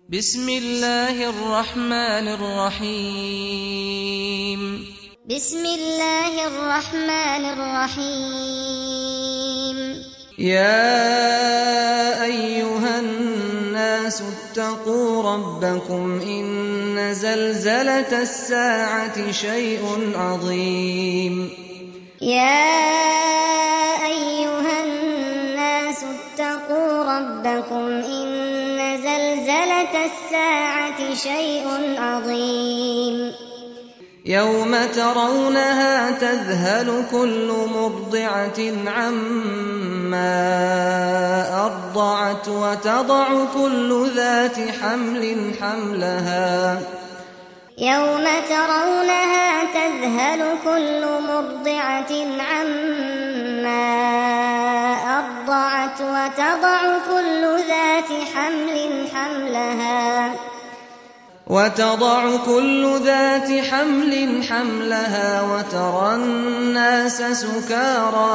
بسم الله الرحمن الرحيم بسم الله الرحمن الرحيم يا أيها الناس اتقوا ربكم إن زلزلة الساعة شيء عظيم يا أيها الناس اتقوا ربكم إن زلزلة الساعة شيء عظيم يوم ترونها تذهل كل مرضعة عما أرضعت وتضع كل ذات حمل حملها يوم ترونها تذهل كل مرضعة عما أرضعت وتضع كل ذات حمل حملها وترى الناس سكارى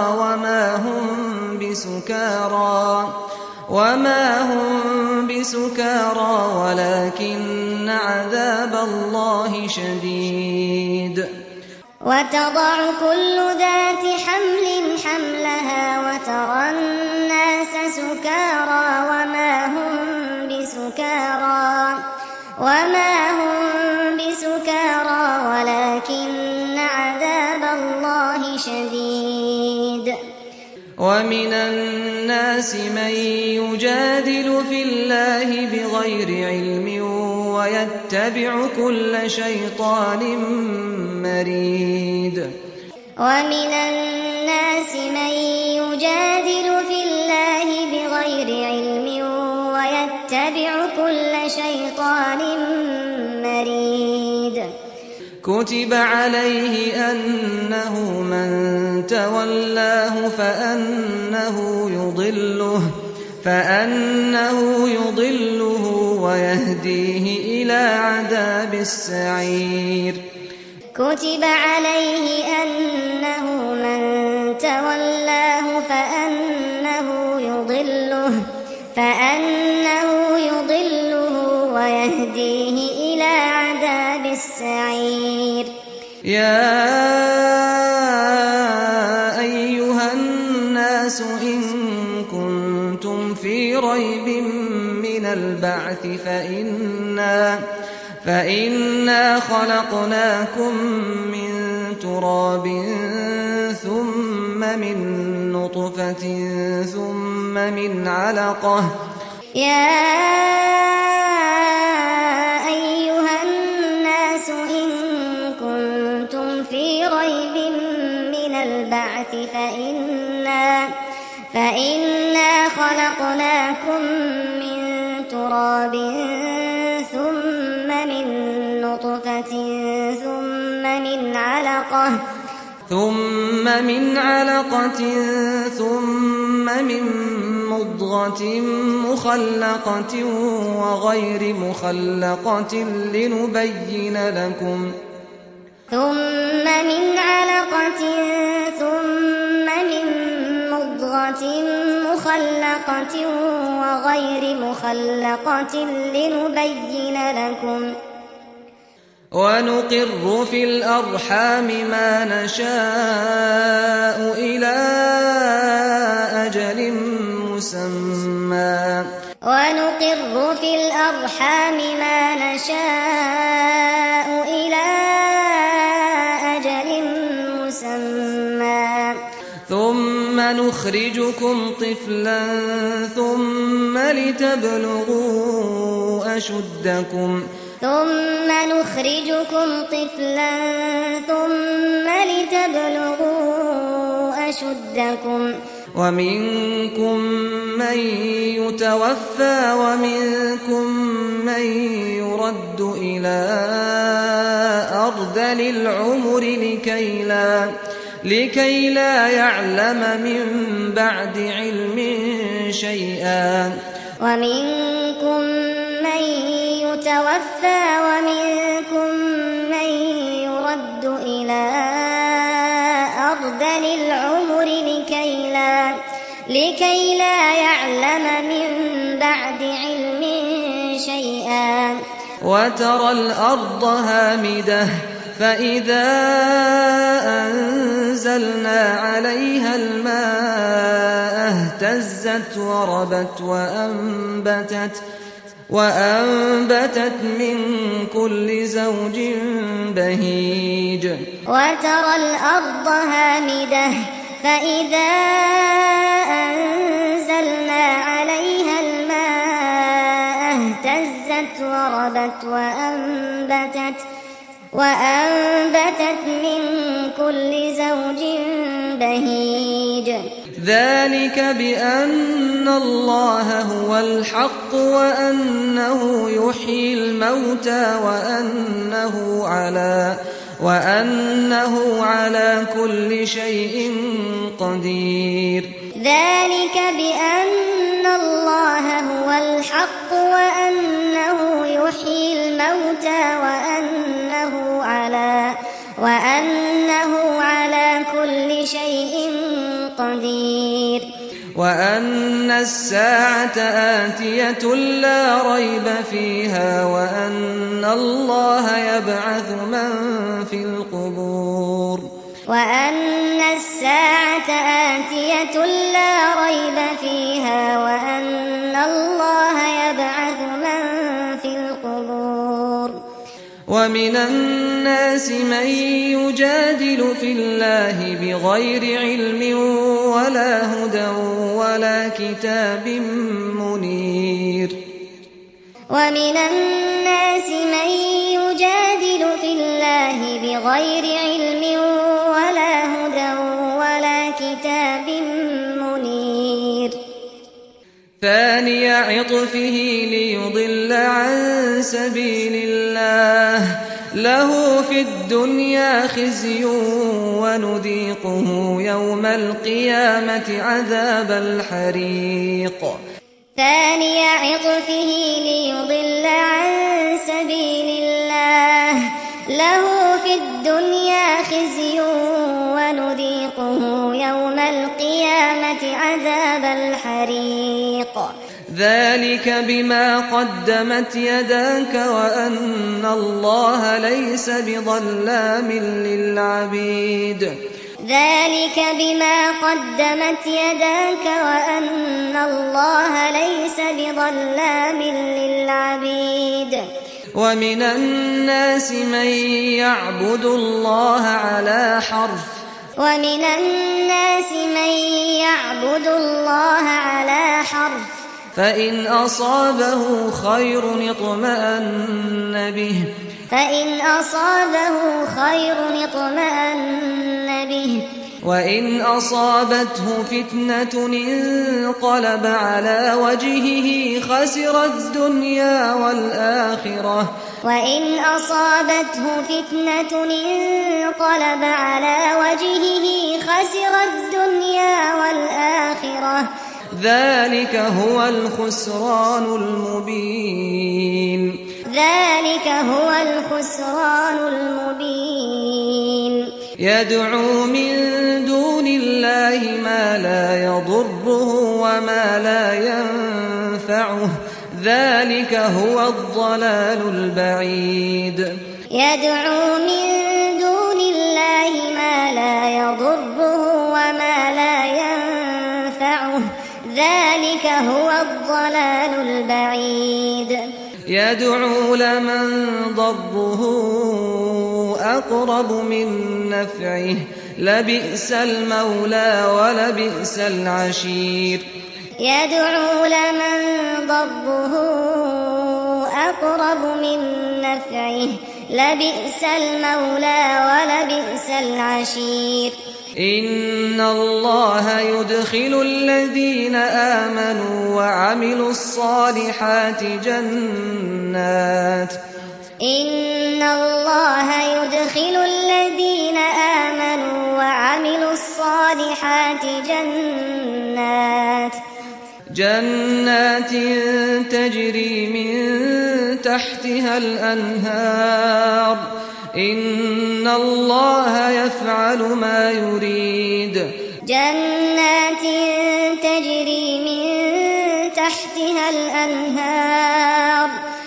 وما هم بسكارى ولكن عذاب الله شديد وتضع كل ذات حمل حملها وترى الناس سكارى وما هم بسكارى ولكن عذاب الله شديد ومن الناس من يجادل في الله بغير علم ويتبع كل شيطان مريد ومن الناس من يجادل في الله بغير علم ويتبع كل شيطان مريد كتب عليه أنه من تولاه فأنه يضله ويهديه إلى عذاب السعير كتب عليه أنه من تولاه فأنه يضله ويهديه إلى عذاب السعير يا أيها الناس إن كنتم في ريب من البعث فإنا خلقناكم من تراب ثم من نطفة ثم من علقة يا أيها الناس إن كنتم في ريب من البعث فإنا خلقناكم من تراب ثم من نطفة ثم من علقة ثم من مضغة مخلقة وغير مخلقة لنبين لكم ثم من علقة ثم من مضغة مخلقة وغير مخلقة لنبين لكم ونقر في الأرحام ما نشاء إلى أجل مسمى ثم نخرجكم طفلا ثم لتبلغوا أشدكم ومنكم من يتوفى ومنكم من يرد إلى أرذل العمر لكي لا يعلم من بعد علم شيئا ومنكم من يتوفى ومنكم من يرد إلى أرذل العمر لكي لا يعلم من بعد علم شيئا وترى الأرض هامدة فإذا أنزلنا عليها الماء اهتزت وربت وأنبتت من كل زوج بهيج وترى الأرض هامدة فإذا أنزلنا عليها الماء اهتزت وربت وأنبتت من كل زوج بهيج ذلك بأن الله هو الحق وأنه يحيي الموتى وأنه على كل شيء قدير ذلك بأن الله هو الحق وأنه يحيي الموتى وأنه على كل شيء قدير وأن الساعة آتية لا ريب فيها وأن الله يبعث من في القبور وأن الساعة آتية لا ريب فيها وأن الله يبعث من في القبور ومن الناس من يجادل في الله بغير علم ولا هدى ولا كتاب منير ومن الناس من يجادل في الله بغير علم ولا هدى ولا كتاب منير ثاني عطفه ليضل عن سبيل الله له في الدنيا خزي ونذيقه يوم القيامة عذاب الحريق ثاني عطفه ليضل عن سبيل الله له في الدنيا خزي ونذيقه يوم القيامة عذاب الحريق ذلك بما قدمت يداك وأن الله ليس بظلام للعبيد ذلك بما قدمت يداك وأن الله ليس بظلام للعبيد ومن الناس من يعبد الله على حرف فإن أصابه خير اطمأن به وإن أصابته فتنة انقلب على وجهه خسر الدنيا والآخرة ذلك هو الخسران المبين يدعو من دون الله ما لا يضره وما لا ينفعه ذلك هو الضلال البعيد يدعو من دون الله ما لا يضره وما لا ينفعه ذلك هو الضلال البعيد يدعو لمن ضره أقرب من نفعه لبئس المولى ولبئس العشير يدعو لمن ضره أقرب من نفعه لبئس المولى ولبئس العشير إن الله يدخل الذين آمنوا وعملوا الصالحات جنات تجري من تحتها الأنهار إن الله يفعل ما يريد جنات تجري من تحتها الأنهار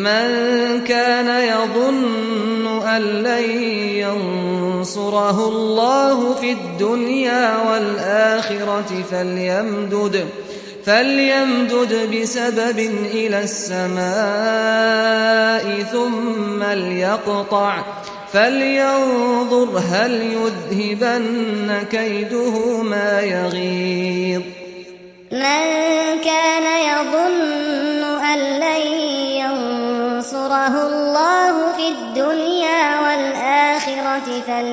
من كان يظن أن لن ينصره الله في الدنيا والآخرة فليمدد بسبب إلى السماء ثم ليقطع فلينظر هل يذهبن كيده ما يغيظ. من كان يظن أن لن ينصره الله في الدنيا والآخرة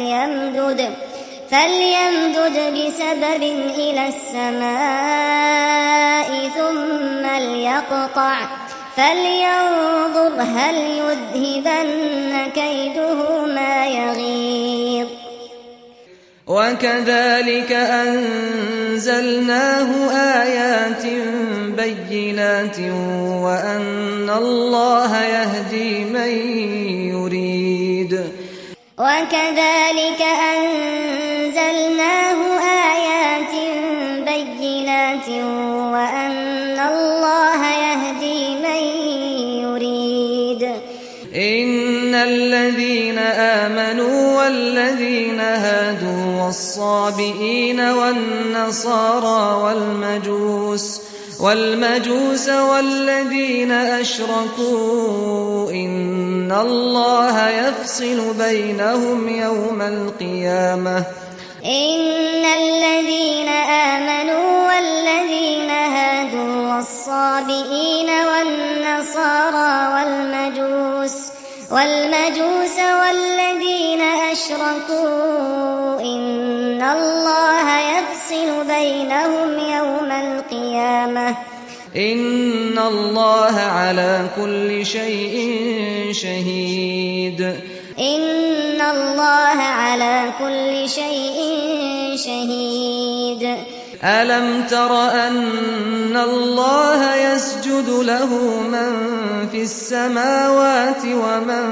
فليمدد بسبب إلى السماء ثم ليقطع فلينظر هل يذهبن كيده ما يغيظ. وكذلك أنزلناه آيات بينات وأن الله يهدي من يريد. وكذلك أنزلناه آيات بينات وأن الله يهدي من يريد. إن الذين آمنوا والذين هادوا والصابئين والنصارى والمجوس والذين أشركوا إن الله يفصل بينهم يوم القيامة. إن الذين آمنوا والذين هادوا والصابئين والنصارى والمجوس والذين أشركوا إن الله يفصل بينهم يوم القيامة. إن الله على كل شيء شهيد. إن الله على كل شيء شهيد. ألم تر أن الله يسجد له من في السماوات ومن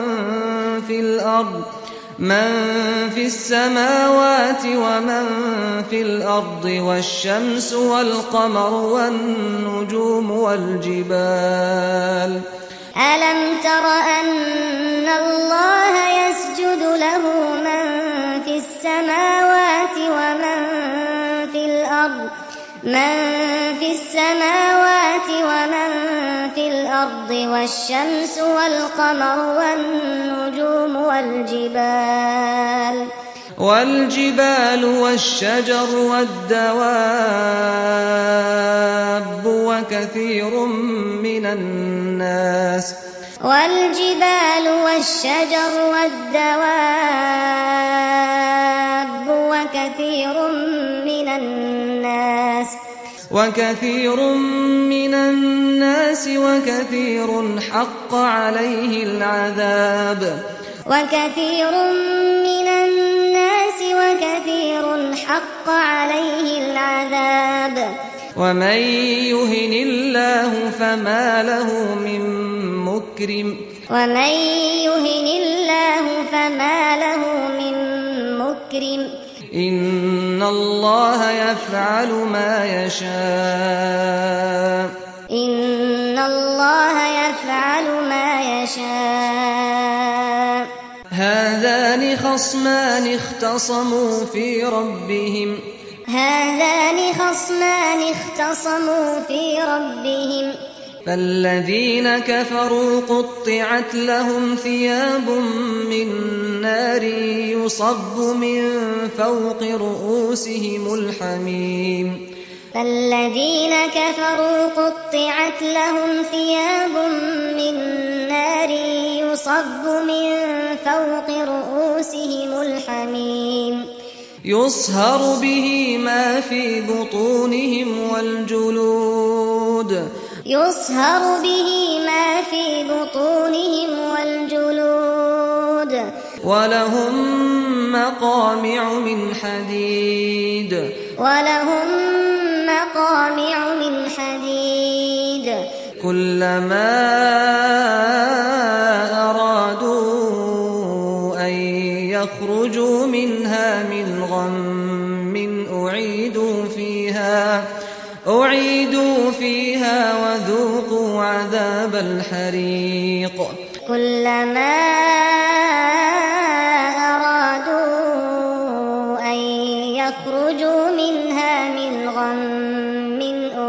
في الأرض والشمس والقمر والنجوم والجبال. ألم تر أن الله يسجد له من في السماوات ومن في الأرض والشمس والقمر والنجوم والجبال والشجر والدواب وكثير من الناس. وكثير حق عليه العذاب. ومن يهن الله فما له من مكرم. إن الله يفعل ما يشاء. هذان خصمان اختصموا في ربهم فالذين كفروا قطعت لهم ثياب من نار يصب من فوق رؤوسهم الحميم. يصهر به ما في بطونهم والجلود. ولهم مقامع من حديد. كلما أرادوا أن يخرجوا منها من غم أعيدوا أعيدوا فيها وذوقوا عذاب الحريق كلما أرادوا أن يخرجوا منها من غم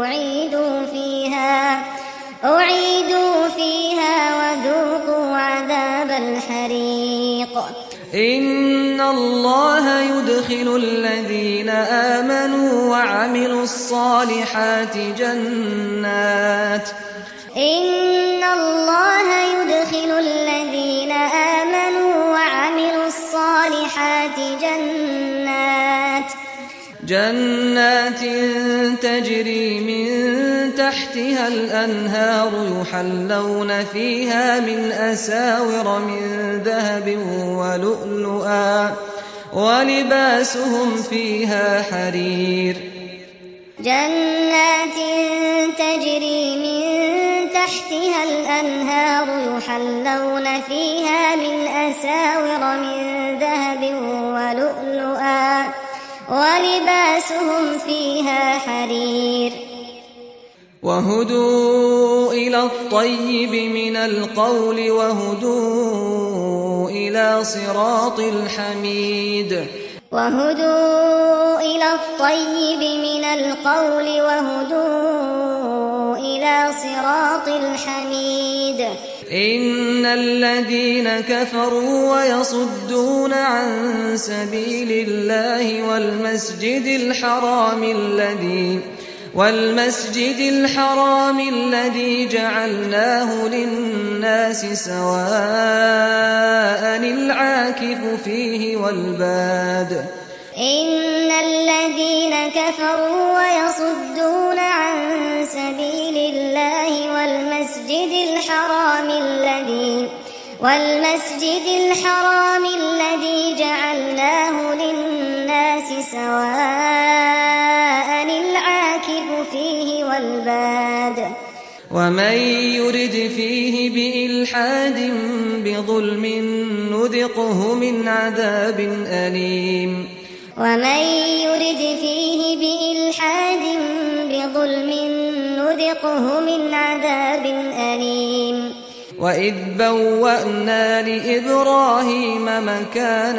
أعيدوا فيها وذوقوا عذاب الحريق إن الله يدخل الذين آمنوا وعملوا الصالحات جنات تجري من تحتها الأنهار يحلون فيها من أساور من ذهب ولؤلؤا ولباسهم فيها حرير جنات تجري من تحتها الأنهار يحلون فيها من أساور من ذهب ولؤلؤا ولباسهم فيها حرير وهدوا إلى الطيب من القول وهدوا إلى صراط الحميد وهدوا إلى الطيب من القول وهدوا إلى صراط الحميد إن الذين كفروا ويصدون عن سبيل الله والمسجد الحرام الذي جعلناه للناس سواء العاكف فيه والباد إن الذين كفروا ويصدون عن سبيل الله والمسجد الحرام الذي جعلناه للناس سواء العاكف فيه والباد ومن يرد فيه بإلحاد بظلم نذقه من عذاب أليم ومن يرد فيه بإلحاد بظلم نذقه من عذاب أليم وإذ بوأنا لإبراهيم مكان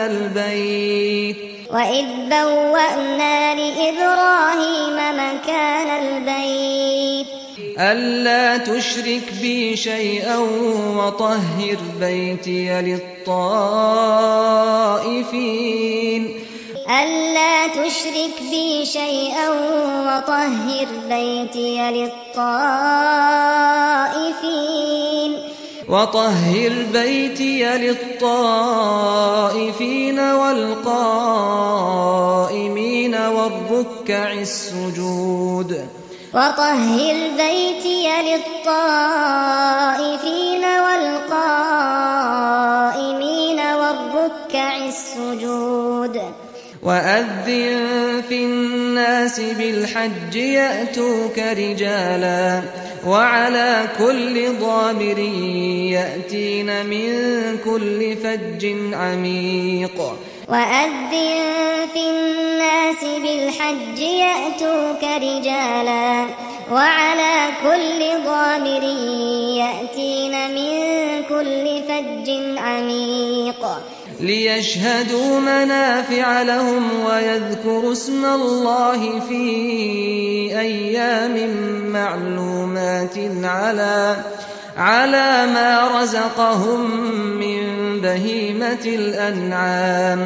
البيت ألا تشرك بي شيئا وطهر بيتي للطائفين والقائمين والركع السجود وأذن في الناس بالحج يأتوك رجالا وعلى كل ضامر يأتين من كل فج عميق ليشهدوا منافع لهم ويذكروا اسم الله في أيام معلومات على ما رزقهم من بهيمة الأنعام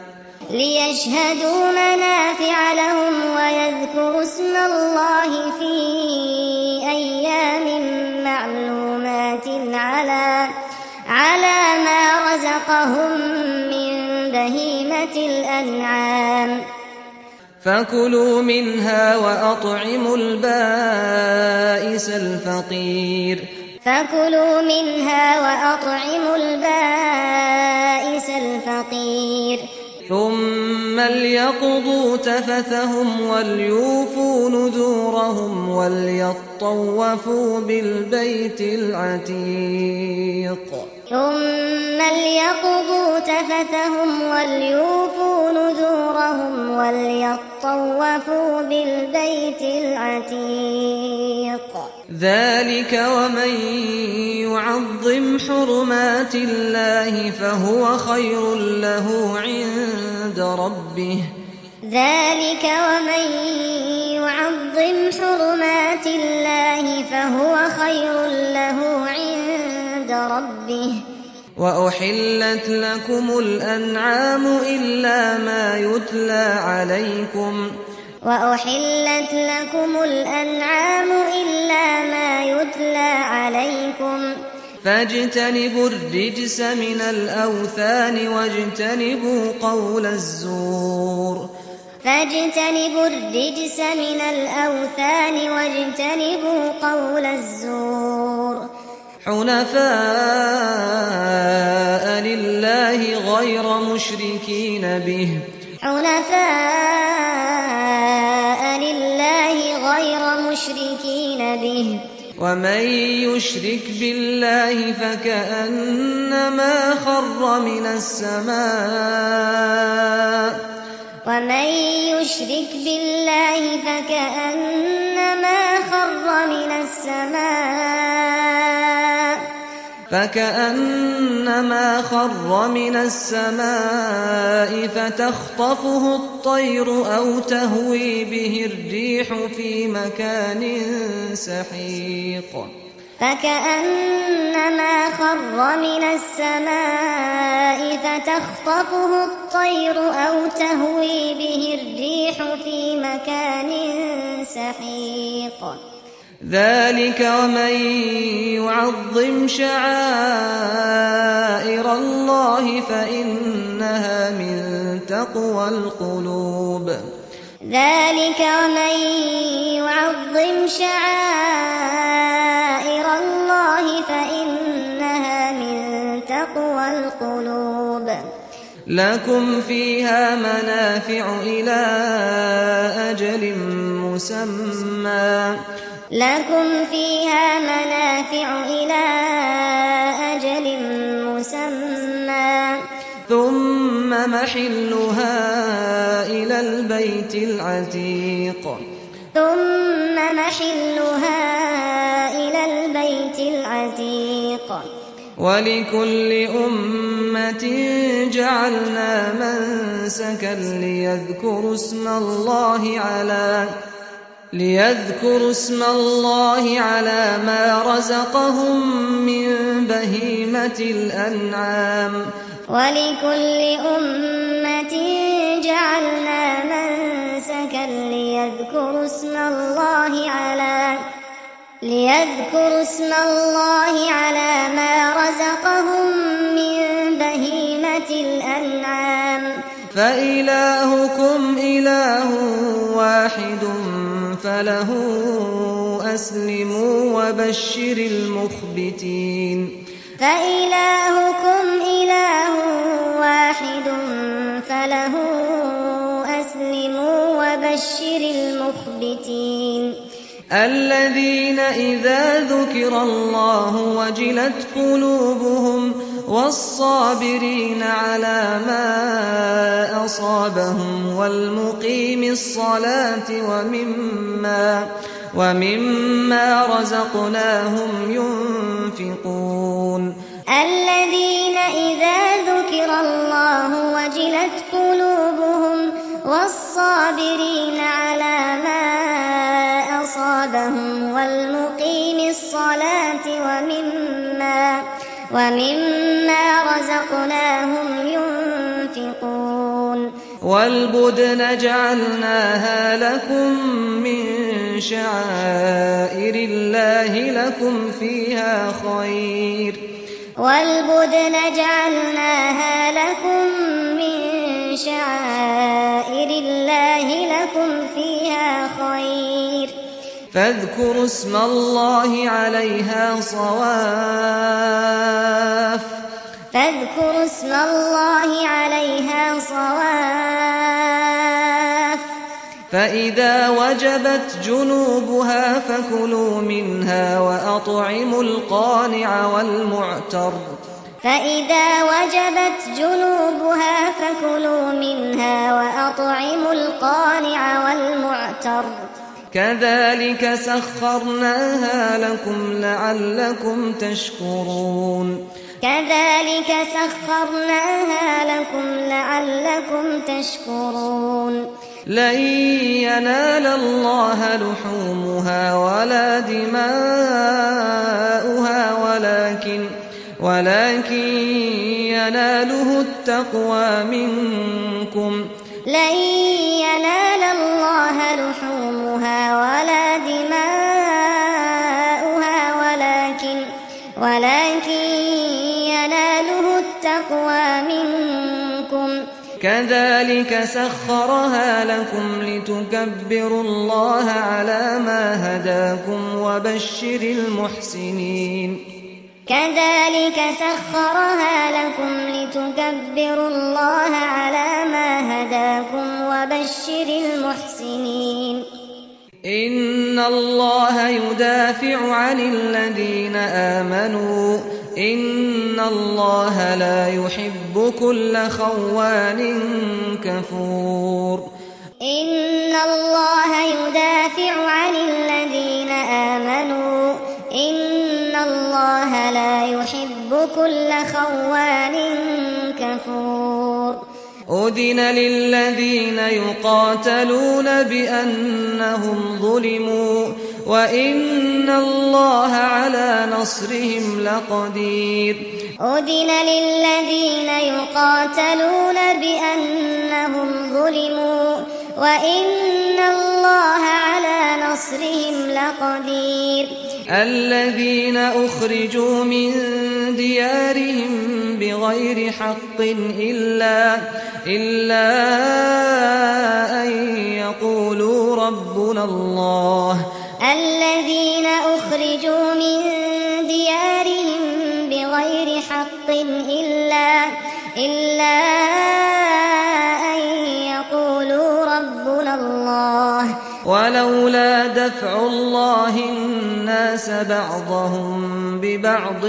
فكلوا منها وأطعموا البائس الفقير ثم ليقضوا تفثهم وليوفوا نذورهم وليطوفوا بالبيت العتيق ذلك ومن يعظم حرمات الله فهو خير له عند ربه ذلك ومن يعظم حرمات الله فهو خير له عند ربه وأحلت لكم الأنعام إلا ما يتلى عليكم وأحلت لكم الأنعام إلا ما يتلى عليكم فاجتنبوا الرجس من الأوثان واجتنبوا قول الزور فاجتنبوا الرجس من الأوثان واجتنبوا قول الزور حنفاء لله غير مشركين به ومن يشرك بالله فكأنما خر من السماء فتخطفه الطير أو تهوي به الريح في مكان سحيق ذلك ومن يعظم شعائر الله فإنها من تقوى القلوب لكم فيها منافع إلى أجل مسمى ثم محلها إلى البيت العتيق ولكل أمة جعلنا منسكا ليذكروا اسم الله على ما رزقهم من بهيمة الأنعام ولكل أمة جعلنا منسكا ليذكروا اسم الله على ما رزقهم من بهيمة الأنعام فإلهكم إله واحد فله أسلموا وبشر المخبتين الذين إذا ذكر الله وجلت قلوبهم والصابرين على ما أصابهم والمقيم الصلاة ومما رزقناهم ينفقون الذين إذا ذكر الله وجلت قلوبهم والصابرين على ما أصابهم والمقيم الصلاة ومما رزقناهم ينفقون والبدن جعلناها لكم من شعائر الله لكم فيها خير فاذكروا اسم الله عليها صواف فإذا وجبت جنوبها فكلوا منها وأطعموا القانع والمعتر كذلك سخرناها لكم لعلكم تشكرون كذلك سخرناها لكم لعلكم تشكرون لن ينال الله لحومها ولا دماؤها ولكن يناله التقوى منكم لن ينال الله لحومها ولا دماؤها ولكن يناله التقوى منكم كذلك سخرها لكم لتكبروا الله على ما هداكم وبشر المحسنين كذلك سخرها لكم لتكبروا الله على ما هداكم وبشر المحسنين إن الله يدافع عن الذين آمنوا إن الله لا يحب كل خوان كفور إن الله يدافع عن الذين آمنوا إن الله لا يحب كل خوان كفور أذن للذين يقاتلون بأنهم ظلموا وإن الله على نصرهم لقدير أذن للذين يقاتلون بأنهم ظلموا وإن الله على نصرهم لقدير الذين أخرجوا من ديارهم بغير حق إلا أن يقولوا ربنا الله الذين أخرجوا من ديارهم بغير حق إلا أن يقولوا ربنا الله ولولا دفع الله الناس بعضهم ببعض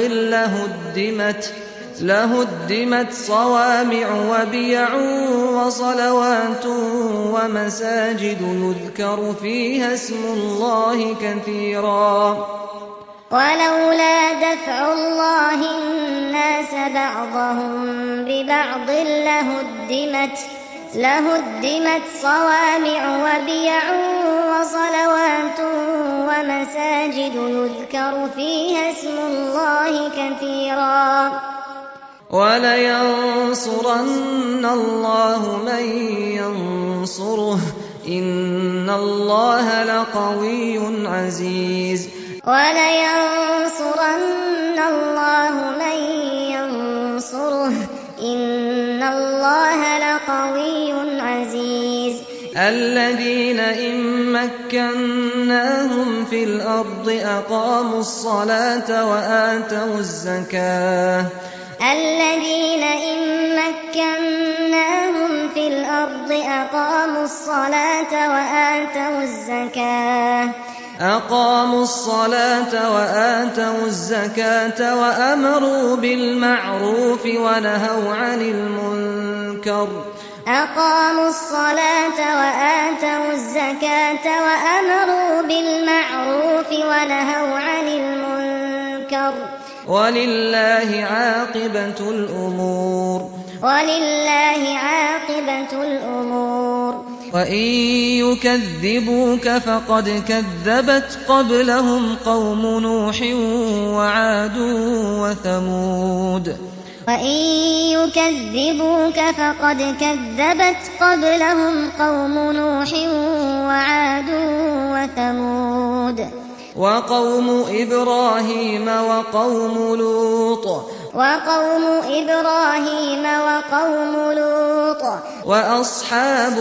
لهدمت صوامع وبيع وصلوات ومساجد يذكر فيها اسم الله كثيرا ولولا دفع الله الناس بعضهم ببعض لهدمت صوامع وبيع وصلوات ومساجد يذكر فيها اسم الله كثيرا ولينصرن الله من ينصره إن الله لقوي عزيز ولينصرن الله من ينصره إن الله لقوي عزيز الذين إن مكناهم في الأرض أقاموا الصلاة وآتوا الزكاة الذين إن مكناهم في الأرض أقاموا الصلاة وآتوا الزكاة وأمروا بالمعروف ونهوا عن المنكر أقاموا الصلاة وآتوا الزكاة وأمروا بالمعروف ونهوا عن المنكر ولله عاقبة الأمور وإن يكذبوك فقد كذبت قبلهم قوم نوح وعاد وثمود وإن يكذبوك فقد كذبت قبلهم قوم نوح وعاد وثمود وقوم إبراهيم وقوم لوط وأصحاب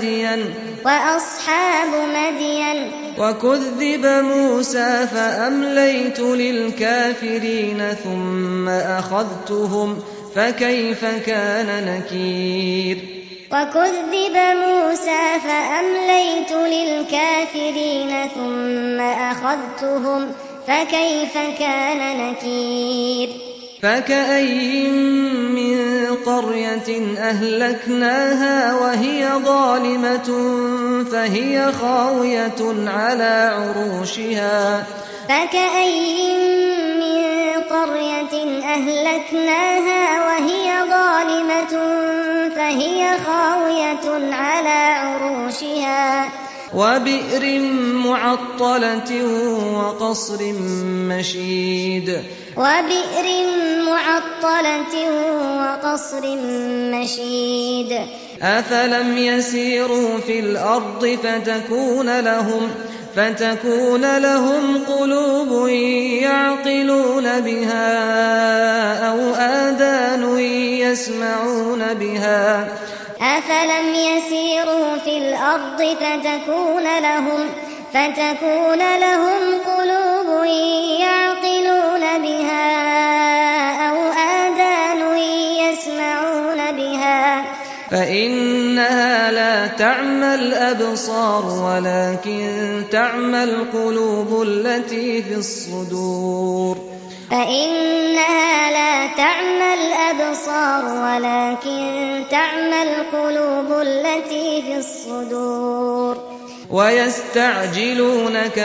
مدين وكذب موسى فأمليت للكافرين ثم أخذتهم فكيف كان نكير وكذب موسى فأمليت للكافرين ثم أخذتهم فكيف كان نكير فكأي من قرية أهلكناها وهي ظالمة فهي خاوية على عروشها فكأين من قرية أهلكناها وهي ظالمة فهي خاوية على عروشها وبئر معطلة وقصر مشيد أفلم يسيروا في الأرض فتكون لهم قلوب يعقلون بها أو آذان يسمعون بها أفلم يسيروا في الأرض فتكون لهم قلوب يعقلون بها أو آذان يسمعون بها فإنها لا تعمى الأبصار ولكن تعمى القلوب التي في الصدور فإنها لا تعمى الأبصار ولكن تعمى القلوب التي في الصدور ويستعجلونك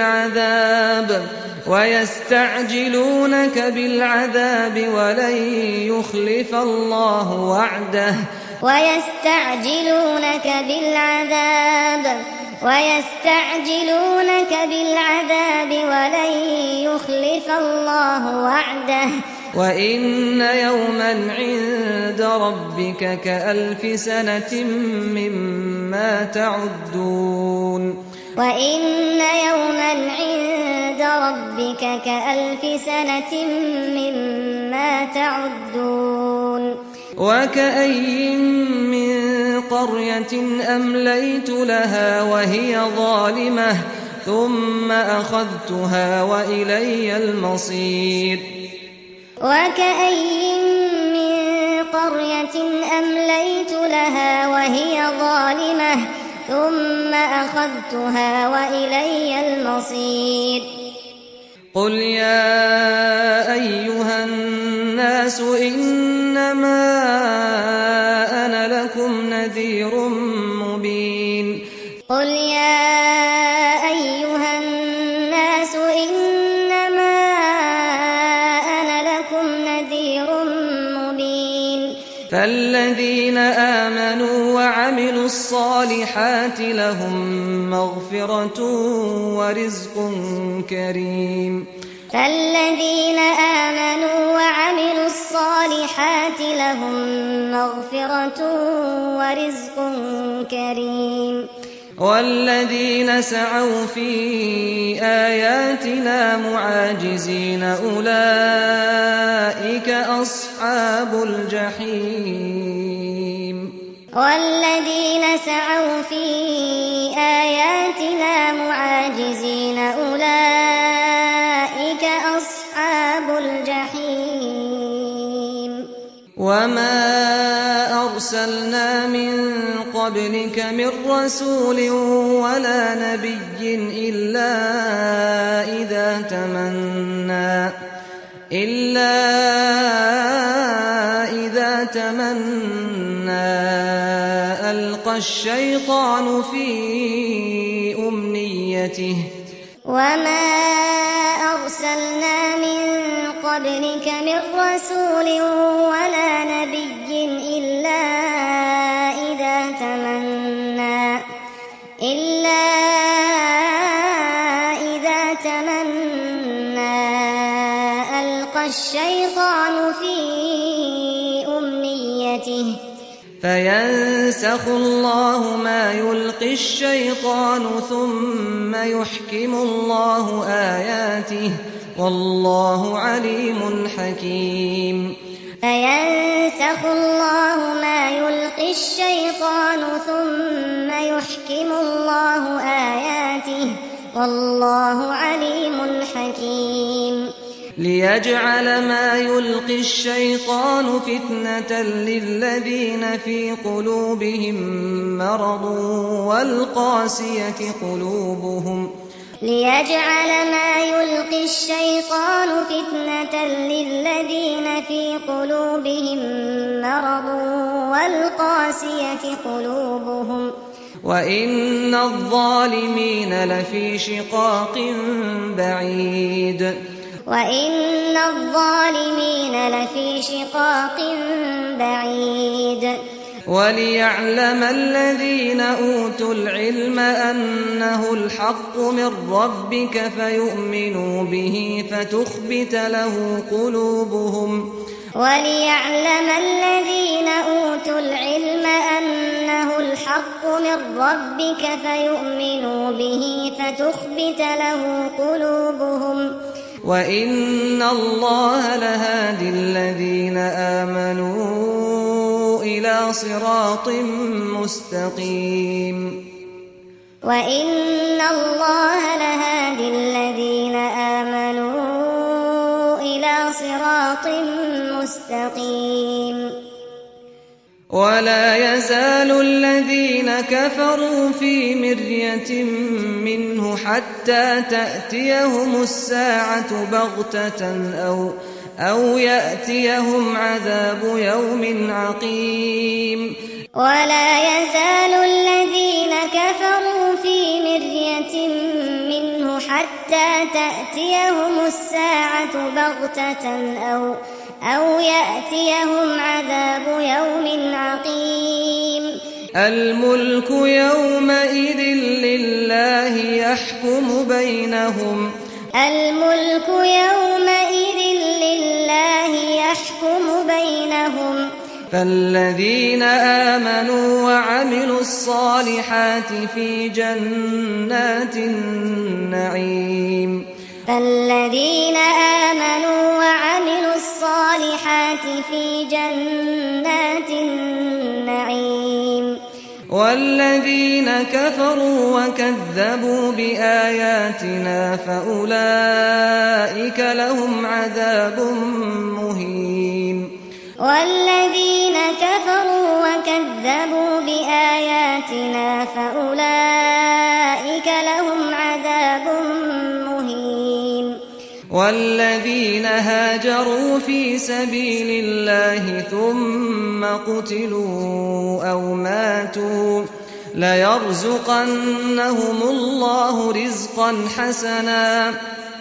بالعذاب ولن يخلف الله وعده ويستعجلونك بالعذاب ولن يخلف الله وعده وإن يوما عند ربك كألف سنة مما تعدون وإن يوما عند ربك كألف سنة مما تعدون وكأين من قرية أمليت لها وهي ظالمة ثم أخذتها وإلي المصير وكأين من قرية أمليت لها وهي ظالمة ثم أخذتها وإلي المصير قل يا أيها الناس إنما أنا لكم نذير مبين قل يا أيها الناس إنما أنا لكم نذير مبين فالذين آمنوا وعملوا الصالحات لهم مغفرة ورزق كريم فالذين آمنوا وعملوا الصالحات لهم مغفرة ورزق كريم والذين سعوا في آياتنا معاجزين أولئك أصحاب الجحيم والذين سعوا في آياتنا معاجزين أولئك أصحاب الجحيم وما أرسلنا من قبلك من رسول ولا نبي إلا إذا تمنى ألقى الشيطان في أمنيته وما أرسلنا من قبلك من رسول ولا نبي إلا إذا تمنى ألقى الشيطان في أمنيته فينسخ الله ما يلقي الشيطان ثم يحكم الله آياته والله عليم حكيم فينسخ الله ما يلقي الشيطان ثم يحكم الله آياته والله عليم حكيم ليجعل ما يلقي الشيطان فتنة للذين في قلوبهم مرض والقاسية قلوبهم ليجعل ما يلقي الشيطان فتنة للذين في قلوبهم مرض وَإِنَّ الظَّالِمِينَ لَفِي شِقَاقٍ بَعِيدٍ وَإِنَّ الظَّالِمِينَ لَفِي شِقَاقٍ بَعِيدٍ وَلِيَعْلَمَ الَّذِينَ أُوتُوا الْعِلْمَ أَنَّهُ الْحَقُّ مِنْ رَبِّكَ فَيُؤْمِنُوا بِهِ فَتُخْبِتَ لَهُ قُلُوبُهُمْ وَلِيَعْلَمَ الَّذِينَ أُوتُوا الْعِلْمَ أَنَّهُ الْحَقُّ مِنْ رَبِّكَ فَيُؤْمِنُوا بِهِ فَتُخْبِتَ لَهُ قُلُوبُهُمْ وَإِنَّ اللَّهَ لَهَادِي الَّذِينَ آمَنُوا إِلَى صِرَاطٍ مُّسْتَقِيمٍ وَإِنَّ اللَّهَ لَهَادِي الَّذِينَ آمَنُوا إِلَى صِرَاطٍ مُّسْتَقِيمٍ وَلَا يَزَالُ الَّذِينَ كَفَرُوا فِي مِرْيَةٍ مِّنْهُ حَتَّىٰ تَأْتِيَهُمُ السَّاعَةُ بَغْتَةً أَوْ يَأْتِيَهُمْ عَذَابُ يَوْمٍ عَقِيمٍ وَلَا يَزَالُ الَّذِينَ كَفَرُوا فِي مِرْيَةٍ مِّنْهُ حَتَّىٰ تَأْتِيَهُمُ السَّاعَةُ بَغْتَةً أَوْ يَأْتِيَهُمْ عَذَابُ يَوْمٍ عَقِيمٍ الْمُلْكُ يَوْمَئِذٍ لِّلَّهِ يَحْكُمُ بَيْنَهُمْ الْمُلْكُ يَوْمَئِذٍ لِّلَّهِ يَحْكُمُ بَيْنَهُمْ فَالَّذِينَ آمَنُوا وَعَمِلُوا الصَّالِحَاتِ في جَنَّاتِ النَّعِيمِ فَالَّذِينَ آمَنُوا وَعَمِلُوا الصَّالِحَاتِ في جَنَّاتِ النَّعِيمِ وَالَّذِينَ كَفَرُوا وَكَذَّبُوا بِآيَاتِنَا فَأُولَٰئِكَ لَهُمْ عَذَابٌ مُّهِينٌ وَالَّذِينَ كَفَرُوا وَكَذَّبُوا بِآيَاتِنَا فَأُولَٰئِكَ لَهُمْ عَذَابٌ مُّهِينٌ وَالَّذِينَ هَاجَرُوا فِي سَبِيلِ اللَّهِ ثُمَّ قُتِلُوا أَوْ مَاتُوا لَيَرْزُقَنَّهُمُ اللَّهُ رِزْقًا حَسَنًا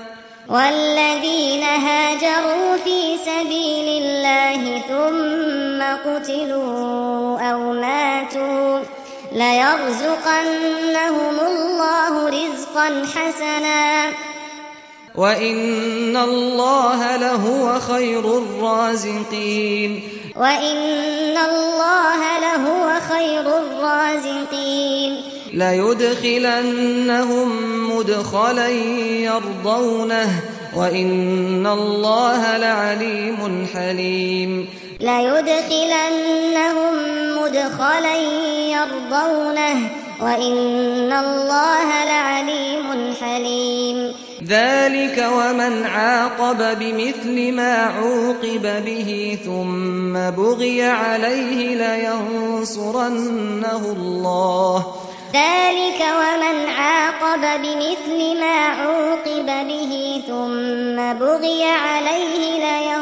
وَالَّذِينَ هَاجَرُوا فِي سَبِيلِ اللَّهِ ثُمَّ قُتِلُوا أَوْ مَاتُوا لَيَرْزُقَنَّهُمُ اللَّهُ رِزْقًا حَسَنًا وَإِنَّ اللَّهَ لَهُوَ خَيْرُ الرَّازِقِينَ وَإِنَّ اللَّهَ لَهُوَ خَيْرُ الرَّازِقِينَ لَيُدْخِلَنَّهُم مُّدْخَلًا يَرْضَوْنَهُ وَإِنَّ اللَّهَ لَعَلِيمٌ حَلِيمٌ لَيُدْخِلَنَّهُم مُّدْخَلًا يَرْضَوْنَهُ وَإِنَّ اللَّهَ لَعَلِيمٌ حَلِيمٌ ذَلِكَ وَمَنْ عَاقَبَ بِمِثْلِ مَا عُوقِبَ بِهِ ثُمَّ بُغِيَ عَلَيْهِ لَيَنصُرَنَّهُ اللَّهُ ذَلِكَ وَمَنْ عَاقَبَ بِمِثْلِ مَا عُوقِبَ بِهِ ثُمَّ بُغِيَ عَلَيْهِ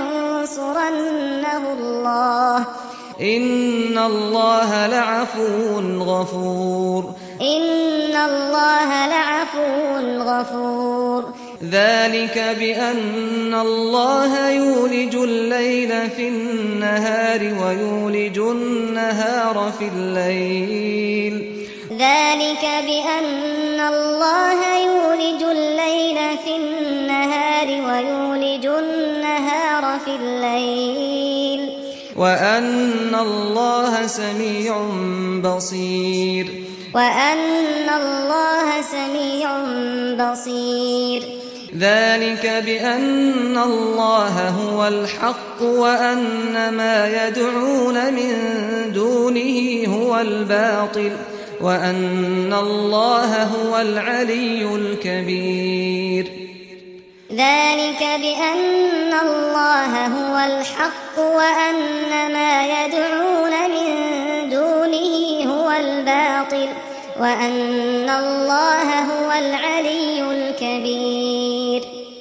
لَيَنصُرَنَّهُ اللَّهُ إِنَّ اللَّهَ لَعَفُوٌّ غَفُورٌ إِنَّ اللَّهَ لَعَفُوٌّ غَفُورٌ ذَلِكَ بِأَنَّ اللَّهَ يُولِجُ اللَّيْلَ فِي النَّهَارِ وَيُولِجُ النَّهَارَ في اللَّيْلِ ذَلِكَ بِأَنَّ اللَّهَ يُولِجُ اللَّيْلَ فِي النَّهَارِ وَيُولِجُ النَّهَارَ في اللَّيْلِ وَأَنَّ اللَّهَ سَمِيعٌ بَصِيرٌ وَأَنَّ اللَّهَ سَمِيعٌ بَصِيرٌ ذَلِكَ بِأَنَّ اللَّهَ هُوَ الْحَقُّ وَأَنَّ مَا يَدْعُونَ مِن دُونِهِ هُوَ الْبَاطِلُ وَأَنَّ اللَّهَ هُوَ الْعَلِيُّ الْكَبِيرُ ذَلِكَ بِأَنَّ اللَّهَ هُوَ الْحَقُّ وَأَنَّ مَا يَدْعُونَ مِن دُونِهِ هُوَ الْبَاطِلُ وَأَنَّ اللَّهَ هُوَ الْعَلِيُّ الْكَبِيرُ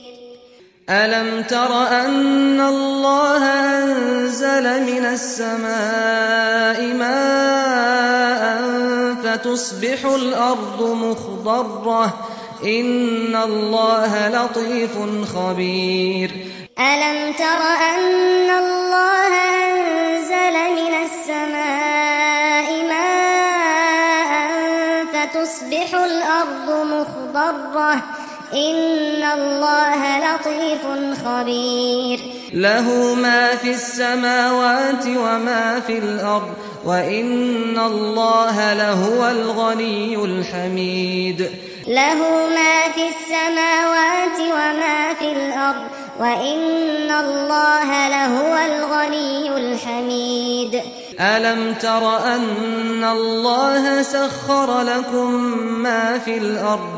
أَلَمْ تَرَ أَنَّ اللَّهَ أَنزَلَ مِنَ السَّمَاءِ مَاءً فتصبح الأرض مخضرة إن الله لطيف خبير ألم تر أن الله أنزل من السماء ماء فتصبح الأرض مخضرة إن الله لطيف خبير له ما في السماوات وما في الأرض وإن الله لهو الغني الحميد له ما في السماوات وما في الأرض وإن الله لهو الغني الحميد ألم تر أن الله سخر لكم ما في الأرض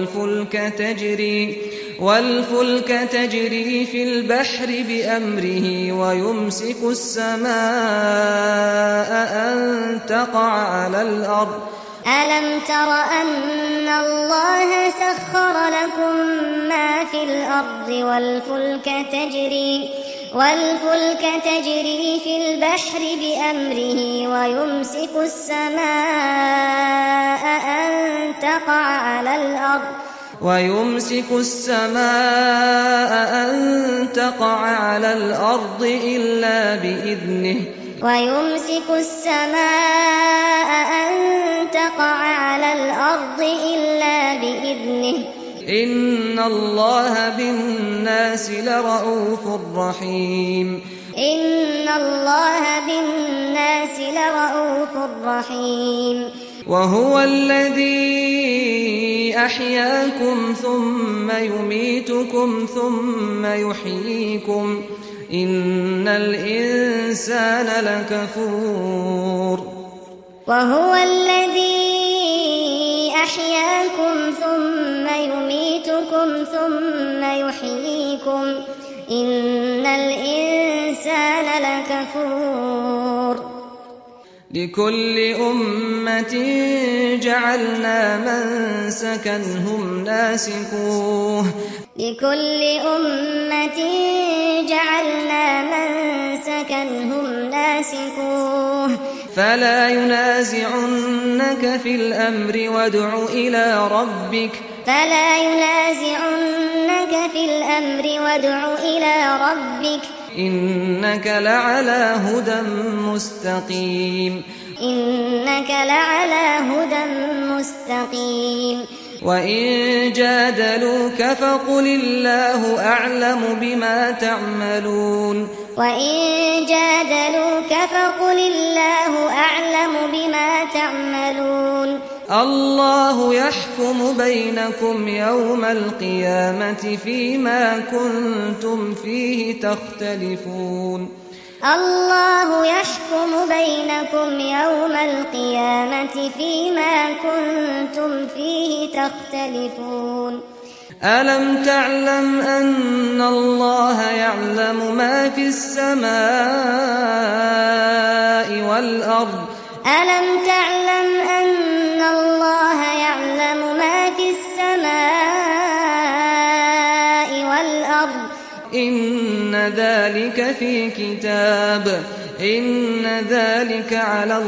والفلك تجري في البحر بأمره ويمسك السماء أن تقع على الأرض ألم تر أن الله سخر لكم ما في الأرض والفلك تجري في البحر بأمره ويمسك السماء أن تقع على الأرض إلا بإذنه إن الله بالناس لرءوف رحيم وهو الذي أحياكم ثم يميتكم ثم يحييكم إن الإنسان لكفور وهو الذي أحياكم ثم يميتكم ثم يحييكم إن الإنسان لكفور لكل أمة جعلنا منسكا هم ناسكوه فلا ينازعنك في الأمر وادع إلى ربك إنك لعلى هدى مستقيم وإن جادلوك فقل الله أعلم بما تعملون الله يحكم بينكم يوم القيامة فيما كنتم فيه تختلفون ألم تعلم أن الله يعلم ما في السماء والأرض إن ذلك في كتاب إن ذلك على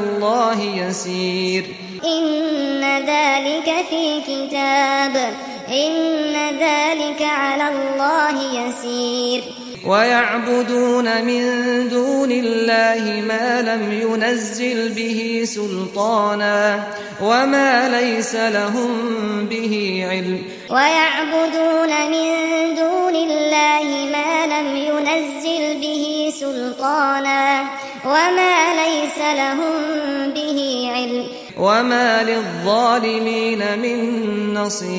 الله يسير ويعبدون من دون الله ما لم ينزل به سلطانا وما ليس لهم به علم وما للظالمين من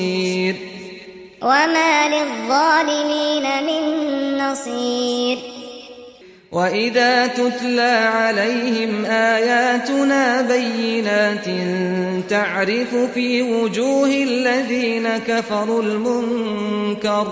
نصير وإذا تتلى عليهم آياتنا بينات تعرف في وجوه الذين كفروا المنكر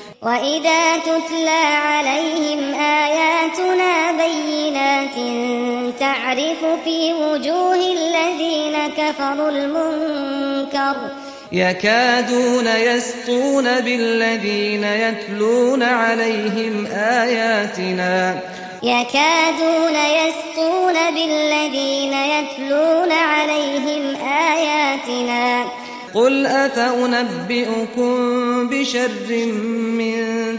يكادون يسطون بالذين يتلون عليهم آياتنا يكادون يسطون بالذين يتلون عليهم آياتنا قل أفأنبئكم بشر من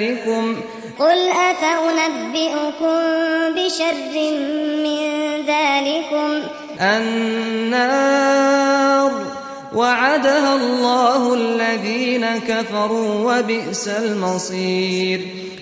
ذلكم النار وعدها الله الذين كفروا وبئس المصير.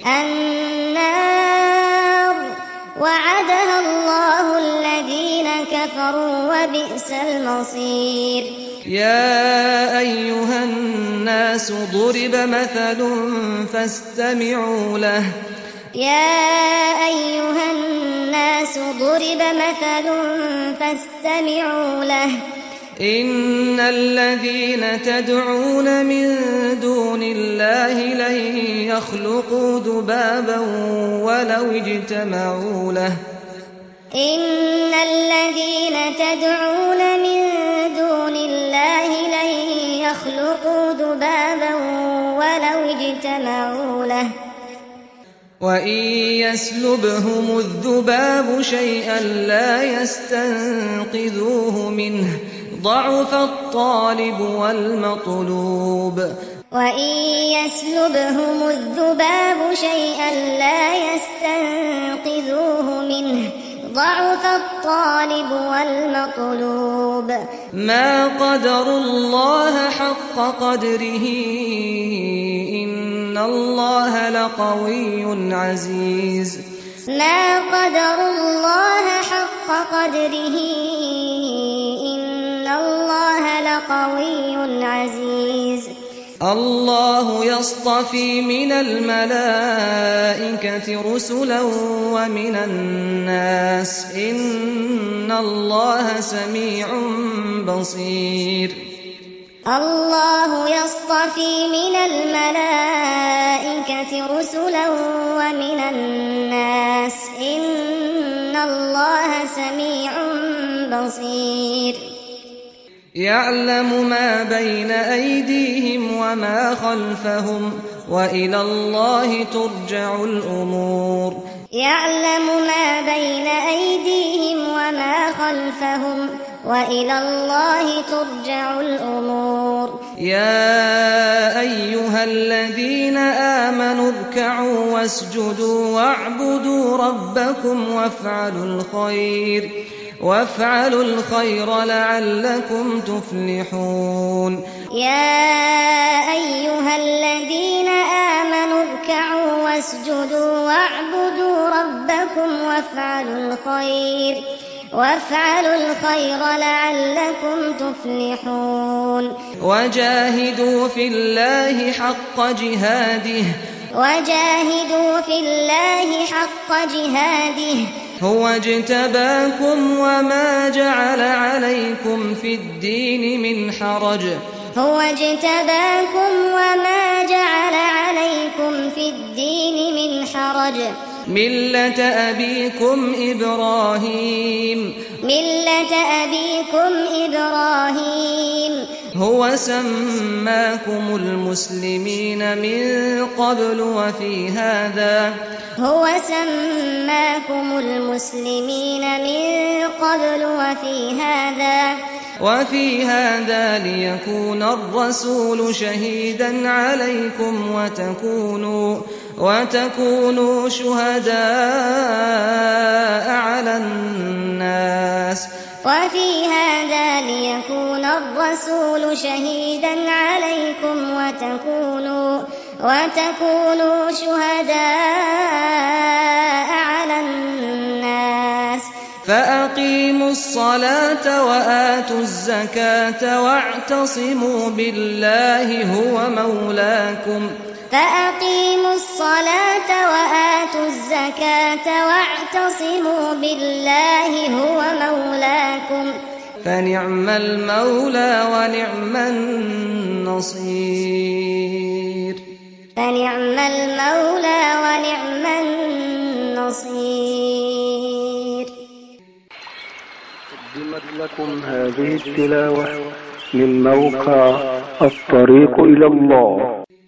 النار وعدها الله الذين كفروا وبئس المصير. يا أيها الناس ضرب مثل فاستمعوا له. يا أيها الناس ضرب مثل فاستمعوا له. إن الذين تدعون من دون الله لن يخلقوا ذبابا ولو اجتمعوا له. إن الذين تدعون من دون الله لن يخلقوا ذبابا ولو اجتمعوا له. وإن يسلبهم الذباب شيئا لا يستنقذوه منه ضعف الطالب والمطلوب. وإن يسلبهم الذباب شيئا لا يستنقذوه منه ضعف الطالب والمطلوب. ما قدروا الله حق قدره إن الله لقوي عزيز. ما قدروا الله حق قدره إن الله لقوي عزيز. الله يصطفي من الملائكة رسلا ومن الناس إن الله سميع بصير. الله يصطفي من الملائكة رسلا ومن الناس إن الله سميع بصير. يعلم ما بين أيديهم وما خلفهم وإلى الله ترجع الأمور. يعلم ما بين أيديهم وما خلفهم وإلى الله ترجع الأمور. يا أيها الذين آمنوا اركعوا واسجدوا واعبدوا ربكم وافعلوا الخير لعلكم تفلحون. يا أيها الذين آمنوا اركعوا واسجدوا واعبدوا ربكم وافعلوا الخير لعلكم تفلحون. وجاهدوا في الله حق جهاده هو اجتباكم وما جعل عليكم في الدين من حرج ملة أبيكم إبراهيم هو سماكم المسلمين من قبل وفي هذا ليكون الرسول شهيدا عليكم وتكونوا شهداء على الناس. وفي هذا ليكون الرسول شهيدا عليكم وتكونوا شهداء على الناس. فأقيموا الصلاة وآتوا الزكاة واعتصموا بالله هو مولاكم. فأقيموا الصلاة وآتوا الزكاة واعتصموا بالله هو مولاكم. فنعم المولى ونعم النصير. قدمت لكم هذه التلاوة من موقع الطريق إلى الله.